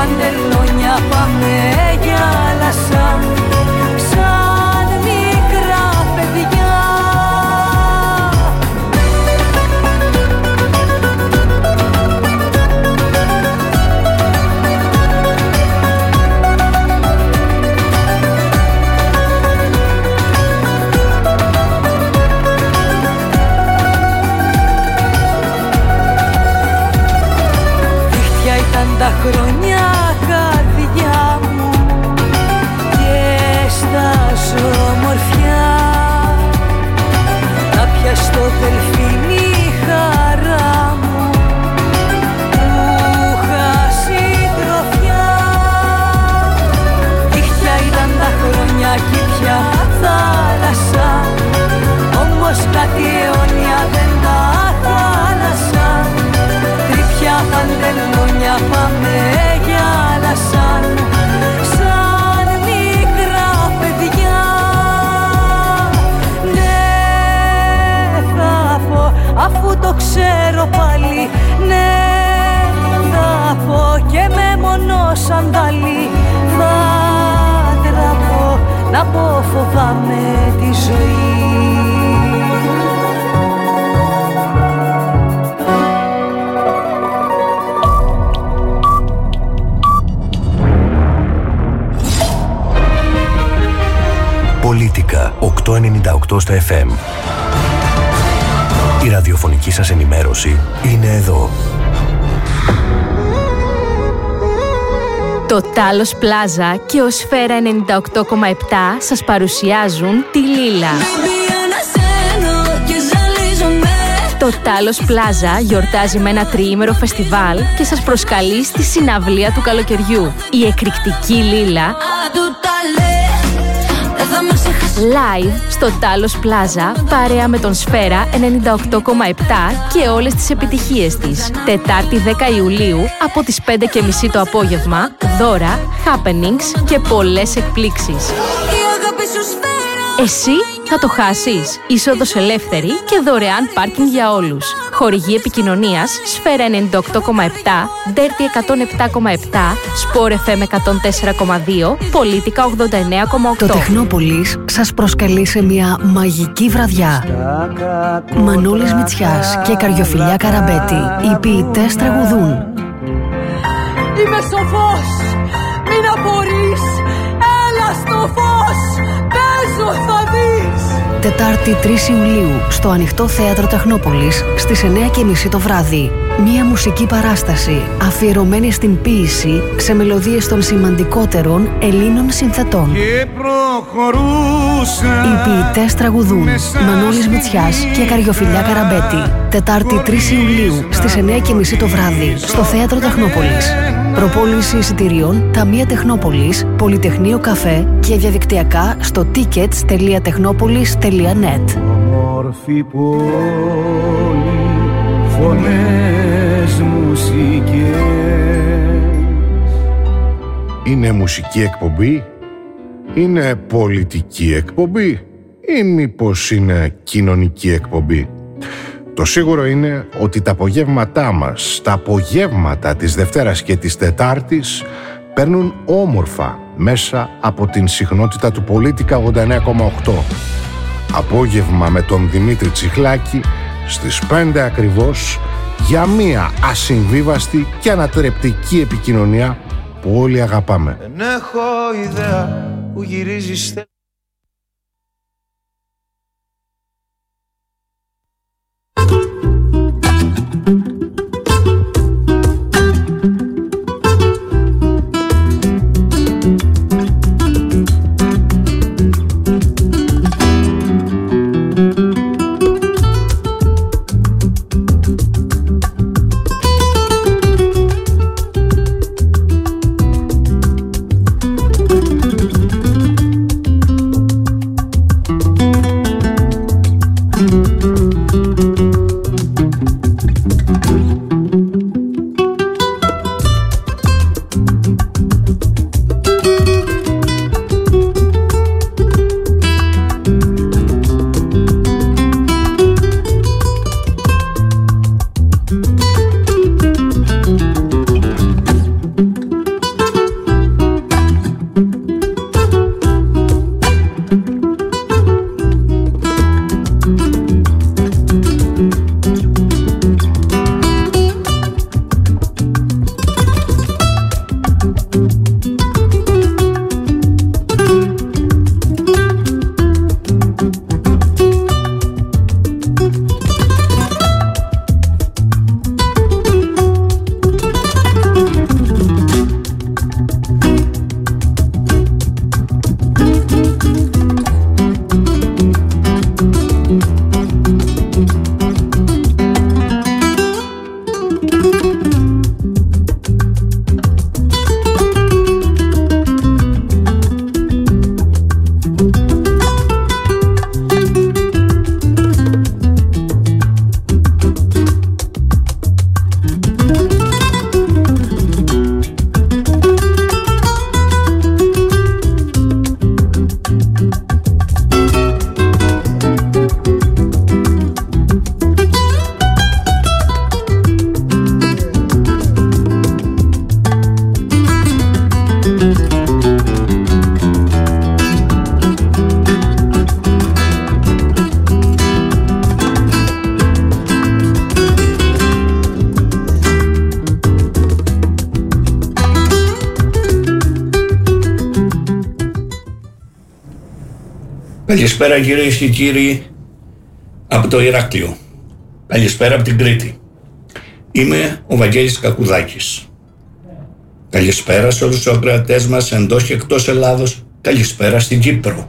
παντελόνια πάμε για λασά, σαν μικρά παιδιά. Τα χρόνια καρδιά μου και στάζω ομορφιά, να πιαστώ δελφίνη χαρά μου που είχα συντροφιά. Δίχτυα ήταν τα χρόνια κι πια θάλασσα, όμως κάτι αιώνια δεν τα θάλασσα. Τρίπια παντελόνια πάμε για λασάν, σαν μικρά παιδιά. Ναι, θα πω αφού το ξέρω πάλι, ναι, θα πω και με μονό σαντάλι. Θα τραπώ να πω φοβάμαι τη ζωή. Πολίτικα 898 στα FM. Η ραδιοφωνική σας ενημέρωση είναι εδώ. Το Τάλος Πλάζα και ο Σφαίρα 98,7 σας παρουσιάζουν τη Λίλα. Το Τάλος Πλάζα γιορτάζει με ένα τριήμερο φεστιβάλ και σας προσκαλεί στη συναυλία του καλοκαιριού. Η εκρηκτική Λίλα live στο Τάλος Πλάζα, παρέα με τον Σφαίρα 98,7 και όλες τις επιτυχίες της. Τετάρτη 10 Ιουλίου από τις 5:30 το απόγευμα, δώρα, happenings και πολλές εκπλήξεις. Εσύ θα το χάσεις. Είσοδος ελεύθερη και δωρεάν πάρκινγκ για όλους. Χορηγή επικοινωνίας Σφαίρα 98,7, Ντέρτι 107,7, Σπορ FM 104,2, Πολίτικα 89,8. Το Τεχνόπολης σας προσκαλεί σε μια μαγική βραδιά. Μανώλης Μητσιάς και Καριοφιλιά Καραμπέτη, οι ποιητές τραγουδούν. Είμαι σοφός, μην απορείς, έλα στο φως, παίζω θα δεις. Τετάρτη 3 Ιουλίου στο Ανοιχτό Θέατρο Τεχνόπολης στις 9:30 το βράδυ. Μία μουσική παράσταση αφιερωμένη στην ποίηση σε μελωδίες των σημαντικότερων Ελλήνων συνθετών. Και προχωρούσα. Οι ποιητές τραγουδούν. Μανώλης Μητσιάς και Καριοφιλιά Καραμπέτη. Τετάρτη 3 Ιουλίου στις 9:30 το βράδυ στο Θέατρο Τεχνόπολης. Προπόληση εισιτηρίων Ταμεία Τεχνόπολης, Πολυτεχνείο Καφέ και διαδικτυακά στο tickets.technopolis.net. Όμορφη πόλη, φωνές, μουσικές. Είναι μουσική εκπομπή, είναι πολιτική εκπομπή ή μήπως είναι κοινωνική εκπομπή? Το σίγουρο είναι ότι τα απογεύματά μας, τα απογεύματα της Δευτέρας και της Τετάρτης παίρνουν όμορφα μέσα από την συχνότητα του Πολίτικα 89,8. Απόγευμα με τον Δημήτρη Τσιχλάκη στις 5 ακριβώς για μία ασυμβίβαστη και ανατρεπτική επικοινωνία που όλοι αγαπάμε. Δεν έχω ιδέα που γυρίζεις. Καλησπέρα κυρίες και κύριοι από το Ηράκλειο. Καλησπέρα από την Κρήτη. Είμαι ο Βαγγέλης Κακουδάκης. Καλησπέρα σε όλους τους ακροατές μας εντός και εκτός Ελλάδος. Καλησπέρα στην Κύπρο.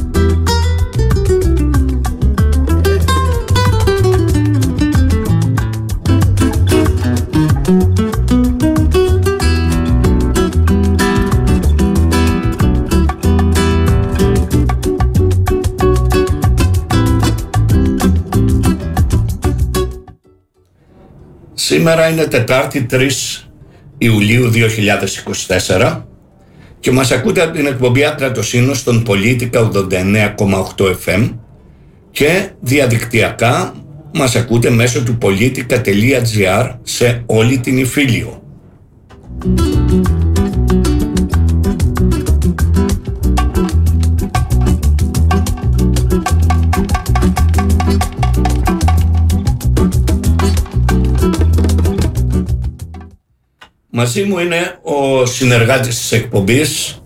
Σήμερα είναι Τετάρτη 3 Ιουλίου 2024 και μας ακούτε από την εκπομπή Άκρα το Σύνος στον Πολίτικα 89,8 FM και διαδικτυακά μας ακούτε μέσω του politica.gr σε όλη την Ιφίλιο. Μαζί μου είναι ο συνεργάτης της εκπομπής,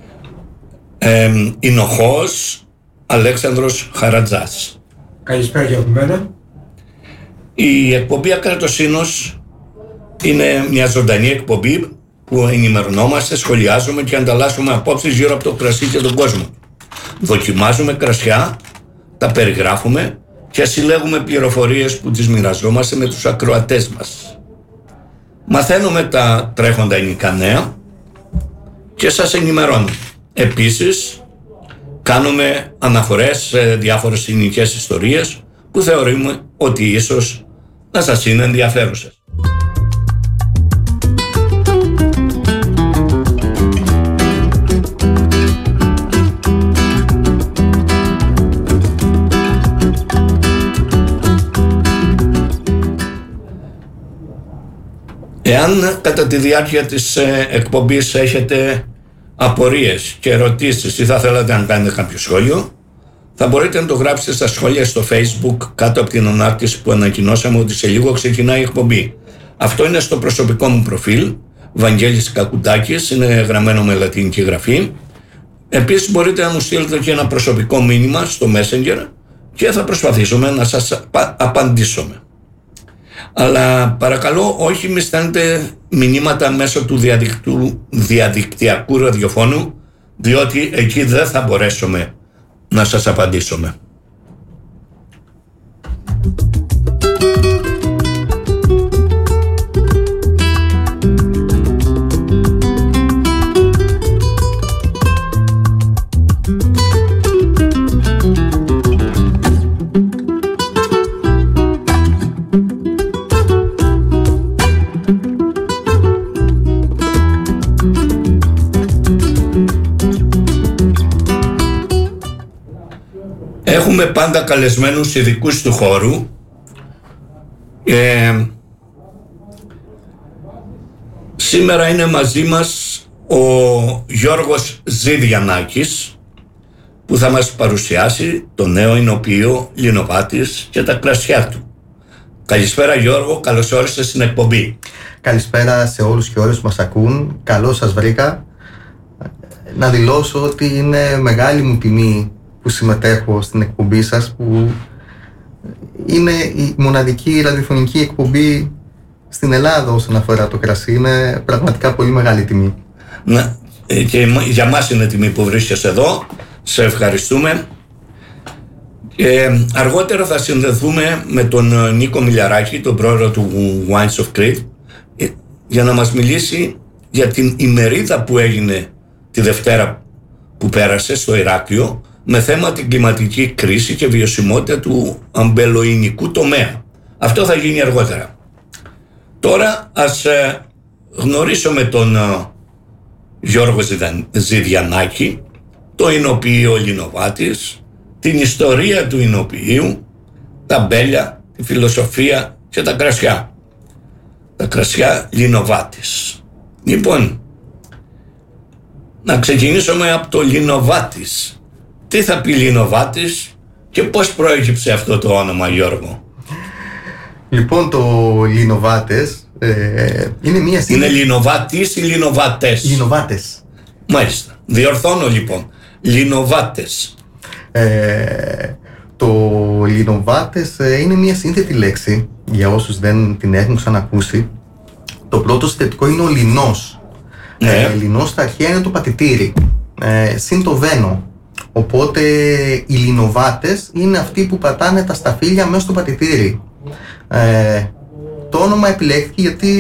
Ινοχός Αλέξανδρος Χαρατζάς. Καλησπέρα και από μένα. Η εκπομπή Άκρα το Σύνος είναι μια ζωντανή εκπομπή που ενημερωνόμαστε, σχολιάζουμε και ανταλλάσσουμε απόψεις γύρω από το κρασί και τον κόσμο. Δοκιμάζουμε κρασιά, τα περιγράφουμε και συλλέγουμε πληροφορίες που τις μοιραζόμαστε με τους ακροατές μας. Μαθαίνουμε τα τρέχοντα ελληνικά νέα και σας ενημερώνουμε. Επίσης, κάνουμε αναφορές σε διάφορες ελληνικές ιστορίες που θεωρούμε ότι ίσως να σας είναι ενδιαφέρουσες. Εάν κατά τη διάρκεια της εκπομπής έχετε απορίες και ερωτήσεις ή θα θέλατε να κάνετε κάποιο σχόλιο, θα μπορείτε να το γράψετε στα σχόλια στο Facebook κάτω από την ανάρτηση που ανακοινώσαμε ότι σε λίγο ξεκινάει η εκπομπή. Αυτό είναι στο προσωπικό μου προφίλ, Βαγγέλης Κακουδάκης, είναι γραμμένο με λατινική γραφή. Επίσης μπορείτε να μου στείλετε και ένα προσωπικό μήνυμα στο Messenger και θα προσπαθήσουμε να σας απαντήσουμε. Αλλά παρακαλώ όχι μη στέλνετε μηνύματα μέσω του διαδικτυακού ραδιοφώνου, διότι εκεί δεν θα μπορέσουμε να σας απαντήσουμε. Έχουμε πάντα καλεσμένους ειδικούς του χώρου. Σήμερα είναι μαζί μας ο Γιώργος Ζηδιανάκης που θα μας παρουσιάσει το νέο εινοποιείο Λινοβάτης και τα κρασιά του. Καλησπέρα Γιώργο, καλώς όρισες στην εκπομπή. Καλησπέρα σε όλους και όλες που μας ακούν. Καλώς σας βρήκα. Να δηλώσω ότι είναι μεγάλη μου τιμή που συμμετέχω στην εκπομπή σας, που είναι η μοναδική ραδιοφωνική εκπομπή στην Ελλάδα όσον αφορά το κρασί. Είναι πραγματικά πολύ μεγάλη τιμή. Ναι, και για μας είναι τιμή που βρίσκεσαι εδώ. Σε ευχαριστούμε. Αργότερα θα συνδεθούμε με τον Νίκο Μιλιαράκη, τον πρόεδρο του Wines of Crete, για να μας μιλήσει για την ημερίδα που έγινε τη Δευτέρα που πέρασε στο Ηράκλειο, με θέμα την κλιματική κρίση και βιωσιμότητα του αμπελοϊνικού τομέα. Αυτό θα γίνει αργότερα. Τώρα ας γνωρίσουμε τον Γιώργο Ζηδιανάκη, το εινοποιείο Λινοβάτης, την ιστορία του εινοποιείου, τα μπέλια, τη φιλοσοφία και τα κρασιά. Τα κρασιά Λινοβάτης. Λοιπόν, να ξεκινήσουμε από το Λινοβάτης. Τι θα πει Λινοβάτης και πώς προέκυψε αυτό το όνομα, Γιώργο? Λοιπόν, το Λινοβάτες είναι μια σύλληψη. Είναι Λινοβάτης ή Λινοβάτες? Λινοβάτες. Μάλιστα. Διορθώνω λοιπόν. Λινοβάτες. Το λινοβάτες είναι μια σύνθετη λέξη για όσους δεν την έχουν ξανακούσει. Το πρώτο συνθετικό είναι ο λινός. Λινός στα αρχαία είναι το πατητήρι, συν το βένο. Οπότε οι λινοβάτες είναι αυτοί που πατάνε τα σταφύλια μέσα στο πατητήρι. Το όνομα επιλέχθηκε γιατί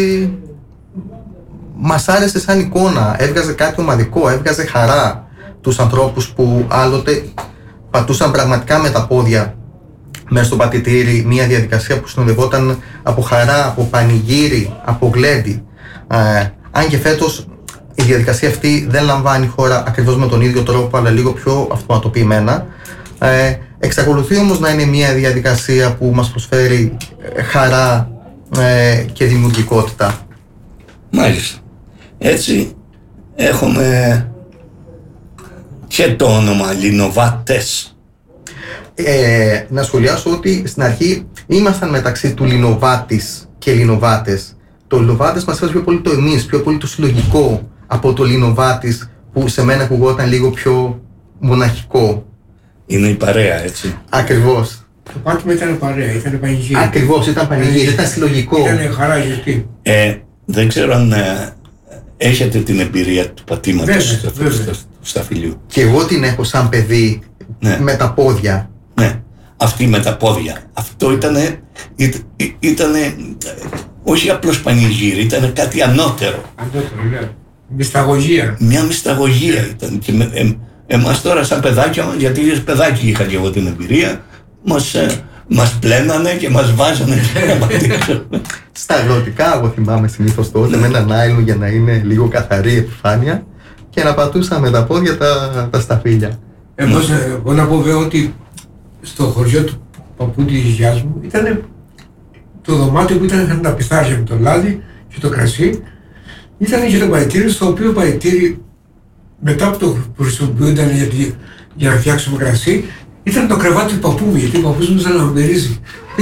μας άρεσε σαν εικόνα, έβγαζε κάτι ομαδικό, έβγαζε χαρά τους ανθρώπους που άλλοτε πατούσαν πραγματικά με τα πόδια μέσα στο πατητήρι, μια διαδικασία που συνοδευόταν από χαρά, από πανηγύρι, από γλέντι. Αν και φέτος η διαδικασία αυτή δεν λαμβάνει χώρα ακριβώς με τον ίδιο τρόπο, αλλά λίγο πιο αυτοματοποιημένα. Εξακολουθεί όμως να είναι μια διαδικασία που μας προσφέρει χαρά και δημιουργικότητα. Μάλιστα. Έτσι έχουμε και το όνομα λινοβάτες. Να σχολιάσω ότι στην αρχή ήμασταν μεταξύ του λινοβάτης και λινοβάτες. Το λινοβάτες μας έφερε πιο πολύ το εμείς, πιο πολύ το συλλογικό από το λινοβάτης που σε μένα ακουγόταν λίγο πιο μοναχικό. Είναι η παρέα, έτσι. Ακριβώς. Το πάτημα ήταν παρέα, ήταν πανηγύρι. Ακριβώς, ήταν πανηγύρι, ήταν συλλογικό. Ήταν χαρά γιατί. Δεν ξέρω αν έχετε την εμπειρία του πατήματος του σταφυλιού. Και εγώ την έχω σαν παιδί, με τα πόδια. Ναι, αυτή με τα πόδια. Αυτό ήτανε όχι απλώς πανηγύρι, ήταν κάτι ανώτερο. Ανώτερο, ναι. Μυσταγωγία. Μια μυσταγωγία ήταν. Και εμάς τώρα σαν παιδάκια, γιατί παιδάκι είχα και εγώ την εμπειρία, μας πλένανε και μας βάζανε να πατήσουμε. Στα αγροτικά, εγώ θυμάμαι συνήθως τότε, με ένα νάιλον για να είναι λίγο καθαρή η επιφάνεια και να πατούσαμε τα πόδια τα σταφύλια. Εγώ να πω βέβαια ότι στο χωριό του παππού της γιαγιάς μου ήταν το δωμάτιο που ήταν τα πιθάρια με το λάδι και το κρασί. Ήταν και το παραιτήρι, στο οποίο παραιτήρι μετά που το χρησιμοποιούνταν για να φτιάξουμε κρασί, ήταν το κρεβάτι του παππού μου, γιατί ο παππούς μου ήταν να μερίζει.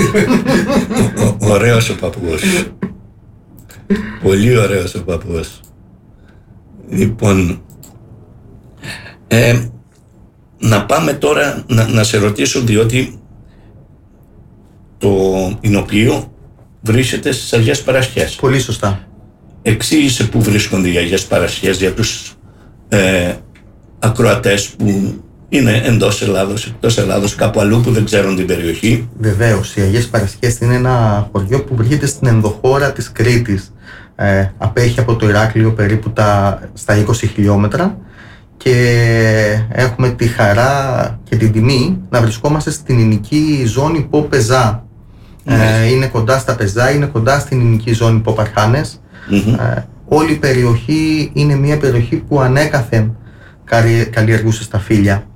Ωραίος ο παππούς. Πολύ ωραίος ο παππούς. Λοιπόν, να πάμε τώρα να σε ρωτήσω, διότι το εινοποιείο βρίσκεται στις Αγίες Παρασχές. Πολύ σωστά. Εξήγησε πού βρίσκονται οι Αγίες Παρασχές για τους ακροατές που είναι εντός Ελλάδος, εκτός Ελλάδος, κάπου αλλού που δεν ξέρουν την περιοχή. Βεβαίως, οι Αγίες Παρασχές είναι ένα χωριό που βρίσκεται στην ενδοχώρα της Κρήτης. Απέχει από το Ηράκλειο περίπου στα 20 χιλιόμετρα και έχουμε τη χαρά και την τιμή να βρισκόμαστε στην ελληνική ζώνη Πο-Πεζά. Είναι κοντά στα Πεζά, είναι κοντά στην ελληνική ζώνη Πο-Παρχάνες. Όλη η περιοχή είναι μια περιοχή που ανέκαθεν καλλιεργούσε σταφύλια.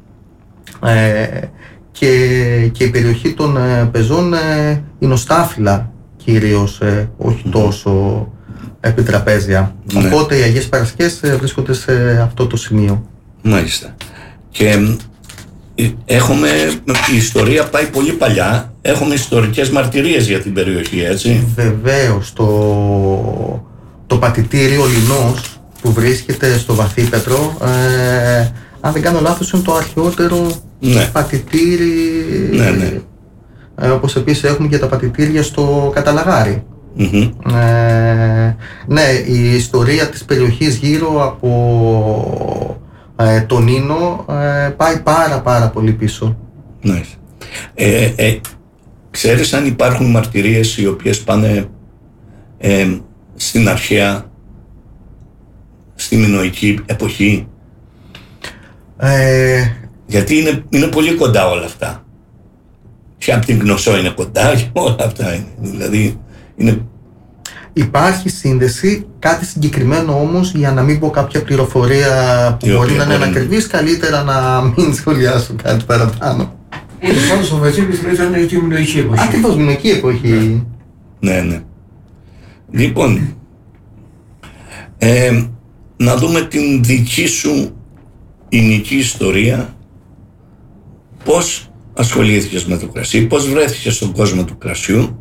Και η περιοχή των Πεζών είναι οστάφυλλα κυρίως, όχι τόσο επιτραπέζια. Οπότε οι Αγίες Παρασχές βρίσκονται σε αυτό το σημείο. Μάλιστα. Και έχουμε, η ιστορία πάει πολύ παλιά, έχουμε ιστορικές μαρτυρίες για την περιοχή, έτσι. Βεβαίως, το πατητήριο Λινός που βρίσκεται στο Βαθύπετρο, αν δεν κάνω λάθος, είναι το αρχαιότερο πατητήρι. Όπως επίσης έχουμε και τα πατητήρια στο Καταλαγάρι. Ναι, η ιστορία της περιοχής γύρω από τον Ίνο πάει πάρα πολύ πίσω. Ξέρεις αν υπάρχουν μαρτυρίες οι οποίες πάνε στην αρχαία, στη μινωική εποχή? Γιατί είναι πολύ κοντά όλα αυτά. Και από την Κνωσό είναι κοντά και όλα αυτά είναι. Δηλαδή υπάρχει σύνδεση, κάτι συγκεκριμένο όμως, για να μην πω κάποια πληροφορία που μπορεί να είναι ανακριβής, καλύτερα να μην σχολιάσω κάτι παραπάνω. Πάντως ο Βαζίλης ήταν τη μινωική εποχή. Ακριβώς, μινωική εποχή. Ναι. Λοιπόν, να δούμε την δική σου ηνική ιστορία. Πώς ασχολήθηκες με το κρασί, πώς βρέθηκες στον κόσμο του κρασιού,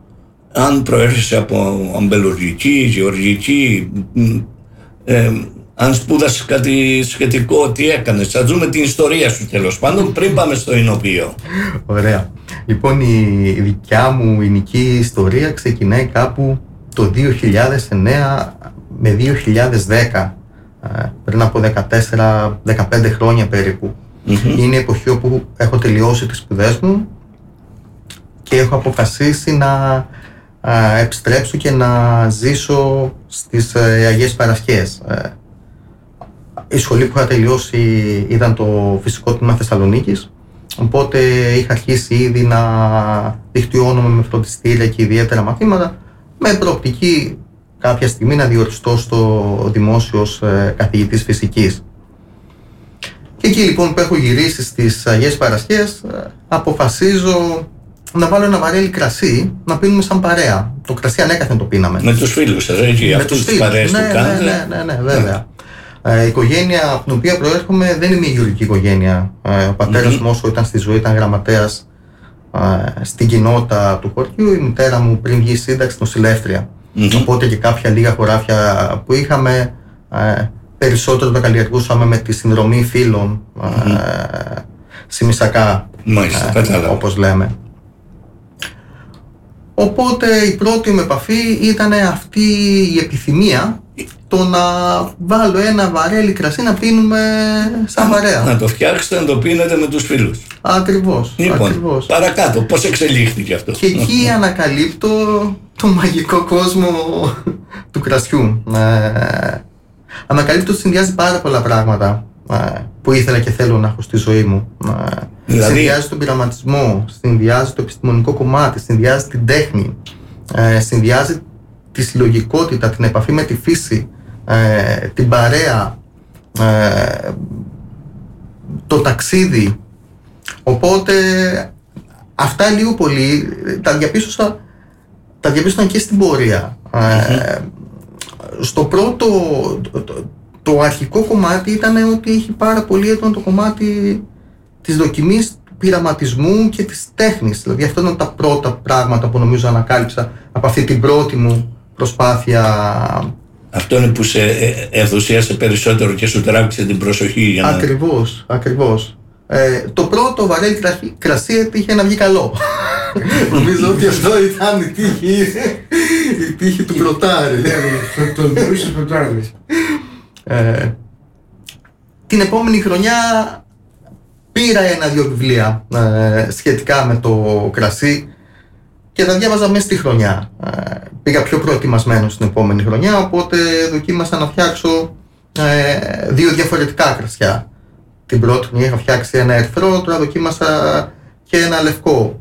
αν προέρχεσαι από αμπελουργική, γεωργική, αν σπούδασες κάτι σχετικό, τι έκανες. Θα δούμε την ιστορία σου τέλος πάντων πριν πάμε στο εινοποιείο. Ωραία. Λοιπόν, η δικιά μου εινική ιστορία ξεκινάει κάπου το 2009 με 2010, πριν από 14-15 χρόνια περίπου. Είναι η εποχή όπου έχω τελειώσει τις σπουδές μου και έχω αποφασίσει να επιστρέψω και να ζήσω στις Αγίες Παρασκές. Η σχολή που είχα τελειώσει ήταν το φυσικό τμήμα Θεσσαλονίκης, οπότε είχα αρχίσει ήδη να δικτυώνομαι με φροντιστήρια και ιδιαίτερα μαθήματα, με προοπτική κάποια στιγμή να διοριστώ στο δημόσιο ως καθηγητής φυσικής. Και εκεί λοιπόν που έχω γυρίσει στις Αγίες Παρασκές, αποφασίζω να βάλω ένα βαρέλι κρασί να πίνουμε σαν παρέα. Το κρασί ανέκαθεν το πίναμε. Με τους φίλους σας, έτσι, αυτούς τις παρέες που κάνετε. Ναι, βέβαια. Η οικογένεια από την οποία προέρχομαι δεν είναι μια γεωργική οικογένεια. Ο πατέρας μου όσο ήταν στη ζωή ήταν γραμματέας στην κοινότητα του χωριού. Η μητέρα μου πριν βγει σύνταξη νοσηλεύτρια. Οπότε και κάποια λίγα χωράφια που είχαμε, περισσότερο τα καλλιεργούσαμε με τη συνδρομή φίλων σημισακά, όπως λέμε. Οπότε η πρώτη μου επαφή ήταν αυτή η επιθυμία, το να βάλω ένα βαρέλι κρασί να πίνουμε σαν παρέα. Να το φτιάξετε, να το πίνετε με τους φίλους. Ακριβώς. Λοιπόν, ακριβώς. Παρακάτω, πώς εξελίχθηκε αυτό? Και εκεί ανακαλύπτω το μαγικό κόσμο του κρασιού. Ανακαλύπτω ότι συνδυάζει πάρα πολλά πράγματα που ήθελα και θέλω να έχω στη ζωή μου. Δηλαδή... Συνδυάζει τον πειραματισμό, συνδυάζει το επιστημονικό κομμάτι, συνδυάζει την τέχνη, συνδυάζει τη συλλογικότητα, την επαφή με τη φύση, την παρέα, το ταξίδι. Οπότε αυτά λίγο πολύ τα διαπίστωσα και στην πορεία. Στο πρώτο, το αρχικό κομμάτι ήταν ότι έχει πάρα πολύ έντονο το κομμάτι της δοκιμής, του πειραματισμού και της τέχνης. Δηλαδή αυτά ήταν τα πρώτα πράγματα που νομίζω ανακάλυψα από αυτή την πρώτη μου προσπάθεια. Αυτό είναι που σε ενθουσίασε περισσότερο και σου τράβηξε την προσοχή. Ακριβώς. Το πρώτο βαρέλι κρασί έτυχε να βγει καλό. Νομίζω ότι αυτό ήταν η τύχη του πρωτάρι. Τον πλούσιος πρωτάρι. Την επόμενη χρονιά πήρα 1-2 βιβλία σχετικά με το κρασί και τα διάβαζα μέσα στη χρονιά. Πήγα πιο προετοιμασμένος στην επόμενη χρονιά, οπότε δοκίμασα να φτιάξω 2 διαφορετικά κρασιά. Την πρώτη χρονιά είχα φτιάξει ένα ερυθρό, τώρα δοκίμασα και ένα λευκό.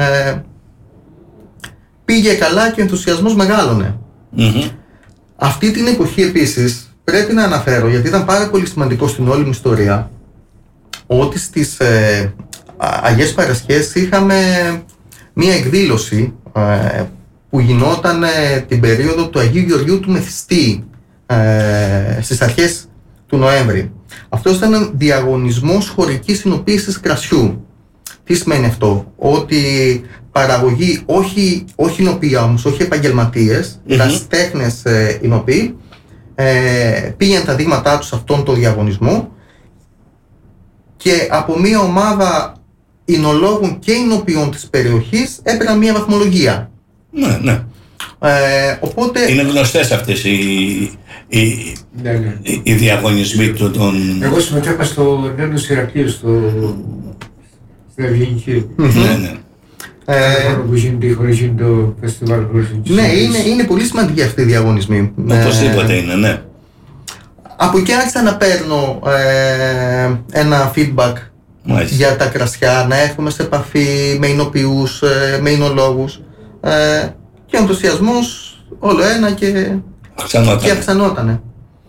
Πήγε καλά και ο ενθουσιασμός μεγάλωνε. Αυτή την εποχή επίσης πρέπει να αναφέρω, γιατί ήταν πάρα πολύ σημαντικό στην όλη μου ιστορία, ότι στις Αγίες Παρασκές είχαμε μία εκδήλωση που γινόταν την περίοδο του Αγίου Γεωργίου του Μεθυστή, στις αρχές του Νοέμβρη. Αυτός ήταν διαγωνισμός χωρικής εινοποίησης κρασιού. Τι σημαίνει αυτό? Ότι παραγωγή, όχι εινοποιοί όμως, όχι επαγγελματίες, ερασιτέχνες εινοποιοί, πήγαιναν τα δείγματά τους σε αυτόν τον διαγωνισμό και από μια ομάδα εινολόγων και εινοποιών της περιοχής έπαιρναν μια βαθμολογία. Ναι. Οπότε... Είναι γνωστές αυτές οι διαγωνισμοί των... Εγώ συμμετέχα στο Ένωση Ηρακλείου, στην Ευγενική. Που γίνεται χωρίς το φεστιβάλ. Ναι, είναι πολύ σημαντική αυτή η διαγωνισμή. Οπωσδήποτε είναι, ναι. Από εκεί άρχισα να παίρνω ένα feedback για τα κρασιά, να έρχομαι σε επαφή με εινοποιούς, με εινολόγους και ο ενθουσιασμός όλο ένα και αυξανότανε.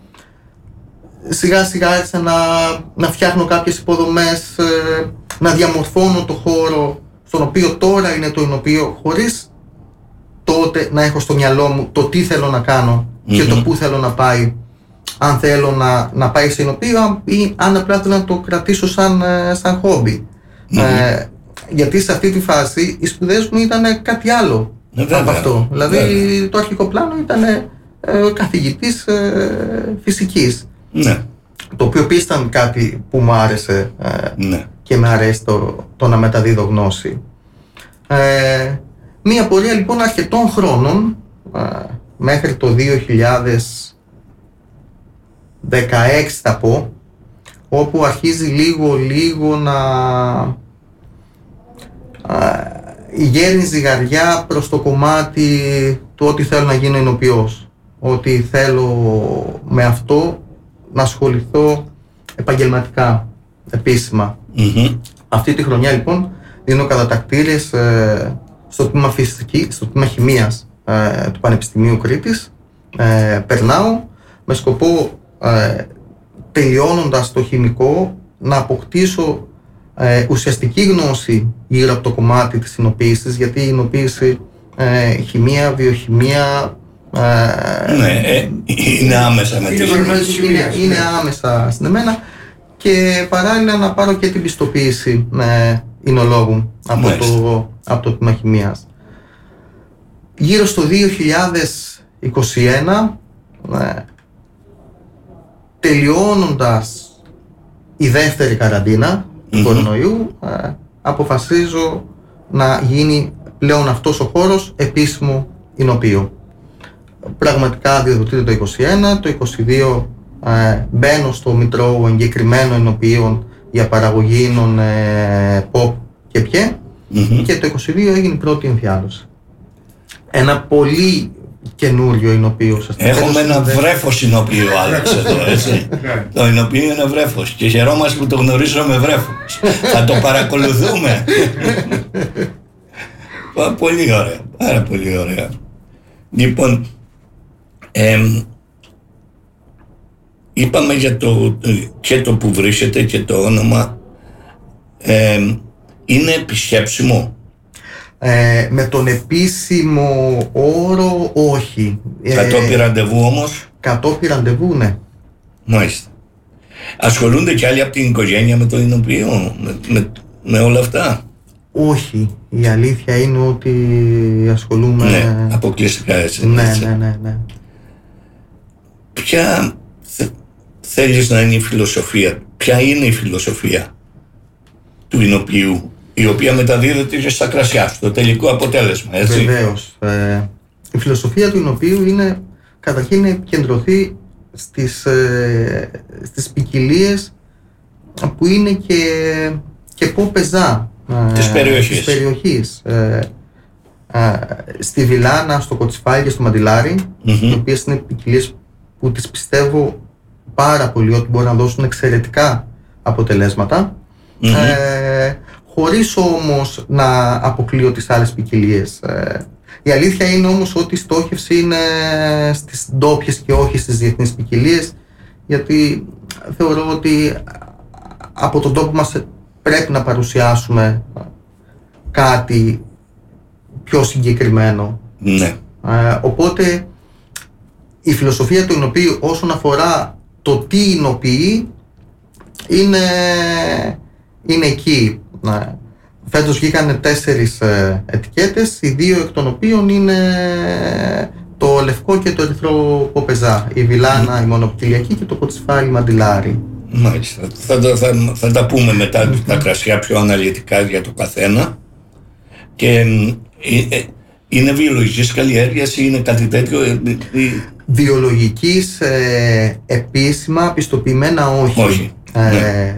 Σιγά σιγά άρχισα να φτιάχνω κάποιες υποδομές, να διαμορφώνω το χώρο στον οποίο τώρα είναι το εινοποιείο, χωρίς τότε να έχω στο μυαλό μου το τι θέλω να κάνω και το πού θέλω να πάει. Αν θέλω να πάει σε εινοποιείο ή αν απλά θέλω να το κρατήσω σαν χόμπι. Γιατί σε αυτή τη φάση οι σπουδές μου ήταν κάτι άλλο από αυτό. Δηλαδή το αρχικό πλάνο ήταν καθηγητής φυσικής. Ναι. Το οποίο επίσης ήταν κάτι που μου άρεσε Ναι. και με αρέσει το να μεταδίδω γνώση. Μία πορεία λοιπόν αρκετών χρόνων, μέχρι το 2016 θα πω, όπου αρχίζει λίγο να γέρνει ζυγαριά προς το κομμάτι του ότι θέλω να γίνω εινοποιός, ότι θέλω με αυτό να ασχοληθώ επαγγελματικά, επίσημα. Αυτή τη χρονιά λοιπόν δίνω κατατακτήριες στο τμήμα φυσικής, στο τμήμα χημείας του Πανεπιστημίου Κρήτης. Περνάω με σκοπό, τελειώνοντας το χημικό, να αποκτήσω ουσιαστική γνώση γύρω από το κομμάτι της εινοποίησης, γιατί η εινοποίηση, χημεία, βιοχημεία, είναι άμεσα με είναι άμεσα συνδεμένα, και παράλληλα να πάρω και την πιστοποίηση εινολόγου από το τμήμα χημείας. Γύρω στο 2021, τελειώνοντας η δεύτερη καραντίνα του κορονοϊού, αποφασίζω να γίνει πλέον αυτός ο χώρος επίσημο εινοποιείο. Πραγματικά διαδοτείται το 2021, το 2022 μπαίνω στο μητρό εγκεκριμένο εινοποιείων για παραγωγή ίνων pop και πιέ, και το 2022 έγινε η πρώτη εμφιάλωση. Ένα πολύ καινούριο εινοποιείο. Έχουμε ένα βρέφος εινοποιείο, Άλεξ, εδώ, έτσι. Το εινοποιείο είναι βρέφος και χαιρόμαστε που το γνωρίζουμε βρέφος. Θα το παρακολουθούμε. Πολύ ωραία, πάρα πολύ ωραία. Λοιπόν, είπαμε για και το που βρίσκεται και το όνομα. Είναι επισκέψιμο? Με τον επίσημο όρο όχι. Κατόπι ραντεβού όμως? Κατόπι ραντεβού, ναι. Μάλιστα. Ασχολούνται κι άλλοι από την οικογένεια με το εινοποιείο, με όλα αυτά? Όχι. Η αλήθεια είναι ότι ασχολούμαι... Ναι, αποκλειστικά έτσι. Ναι. Ποια θέλεις να είναι η φιλοσοφία? Ποια είναι η φιλοσοφία του εινοποιείου, η οποία μεταδίδεται και στα κρασιά, στο τελικό αποτέλεσμα, έτσι? Βεβαίως. Η φιλοσοφία του εινοποιείου είναι καταρχήν να επικεντρωθεί στις ποικιλίες που είναι και ποπεζά της περιοχής. Στη Βιλάνα, στο Κοτσιφάι και στο Μαντιλάρι, οι οποίες είναι ποικιλίες που τις πιστεύω πάρα πολύ ότι μπορούν να δώσουν εξαιρετικά αποτελέσματα, χωρίς όμως να αποκλείω τις άλλες ποικιλίες. Η αλήθεια είναι όμως ότι η στόχευση είναι στις ντόπιες και όχι στις διεθνείς ποικιλίες, γιατί θεωρώ ότι από τον τόπο μας πρέπει να παρουσιάσουμε κάτι πιο συγκεκριμένο. Ναι. Οπότε η φιλοσοφία του εινοποιείου όσον αφορά το τι εινοποιεί είναι εκεί. Φέτος βγήκαν 4 ετικέτες, οι 2 εκ των οποίων είναι το λευκό και το ερυθρό ποπεζά. Η Βιλάνα, η μονοπικιλιακή, και το Κοτσιφάι, η Μαντιλάρι. Μάλιστα. Θα τα πούμε μετά τα κρασιά πιο αναλυτικά για το καθένα. Και είναι βιολογικής καλλιέργειας ή είναι κάτι τέτοιο? Βιολογικής, επίσημα πιστοποιημένα όχι. Ναι.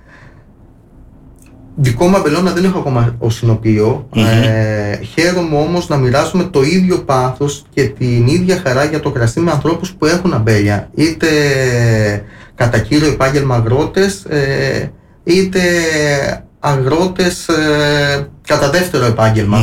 Δικό μου αμπελώνα δεν έχω ακόμα ως εινοποιείο. Χαίρομαι όμως να μοιράζομαι το ίδιο πάθος και την ίδια χαρά για το κρασί με ανθρώπους που έχουν αμπέλια, είτε κατά κύριο επάγγελμα αγρότες, είτε αγρότες κατά δεύτερο επάγγελμα.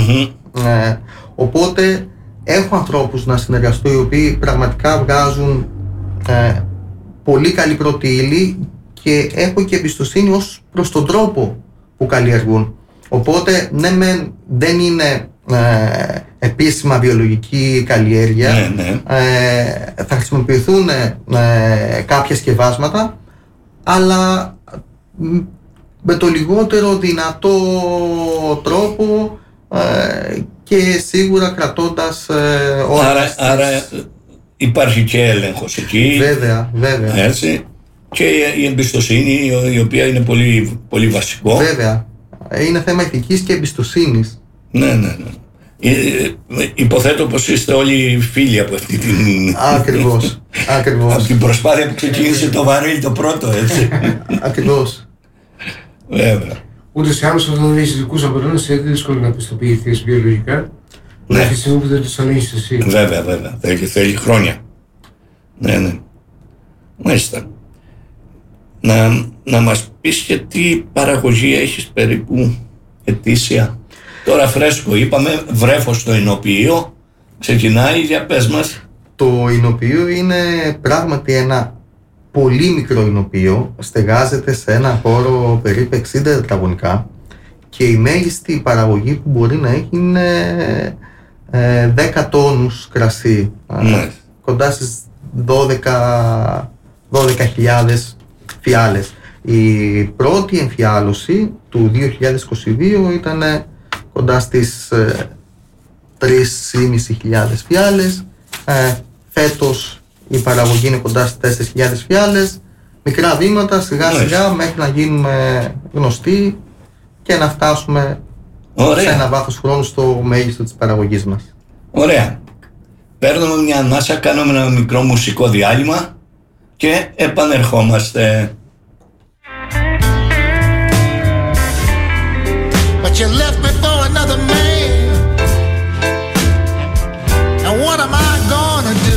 Οπότε έχω ανθρώπους να συνεργαστώ οι οποίοι πραγματικά βγάζουν πολύ καλή πρώτη ύλη, και έχω και εμπιστοσύνη ως προς τον τρόπο που καλλιεργούν. Οπότε ναι, δεν είναι επίσημα βιολογική καλλιέργεια. Θα χρησιμοποιηθούν κάποια σκευάσματα, αλλά με το λιγότερο δυνατό τρόπο, και σίγουρα κρατώντας άρα υπάρχει και έλεγχος εκεί. Βέβαια. Έτσι. και η εμπιστοσύνη, η οποία είναι πολύ, πολύ βασικό. Βέβαια. Είναι θέμα ηθικής και εμπιστοσύνης. Ναι. Υποθέτω πως είστε όλοι φίλοι από αυτή την... Ακριβώς. Από την προσπάθεια που ξεκίνησε το Βαρέλι το πρώτο, έτσι. Ακριβώς. Βέβαια. Ούτως ή άλλως όταν έχεις δικούς απολώνες είναι δύσκολο να πιστοποιηθείς βιολογικά. Ναι. Τη στιγμή που δεν τους ανέχεις εσύ. Βέβαια. Θέλει χρόνια. Ναι. Μάλιστα. Να μας πεις και τι παραγωγή έχεις περίπου ετήσια. Τώρα φρέσκο είπαμε, βρέφος στο εινοποιείο. Ξεκινάει, για πες μας. Το εινοποιείο είναι πράγματι ένα πολύ μικρό εινοποιείο. Στεγάζεται σε ένα χώρο περίπου 60 τετραγωνικά και η μέγιστη παραγωγή που μπορεί να έχει είναι 10 τόνους κρασί. Κοντά στις 12.000 φιάλες. Η πρώτη εμφιάλωση του 2022 ήταν κοντά στις 3.500 φιάλες. Φέτος η παραγωγή είναι κοντά στις 4.000 φιάλες. Μικρά βήματα, σιγά σιγά, μέχρι να γίνουμε γνωστοί και να φτάσουμε σε ένα βάθος χρόνου στο μέγιστο της παραγωγής μας. Ωραία. Παίρνουμε μια ανάσα, κάνουμε ένα μικρό μουσικό διάλειμμα και επανερχόμαστε. But you left me for another man. Now what am I gonna do?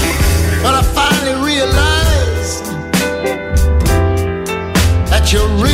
You're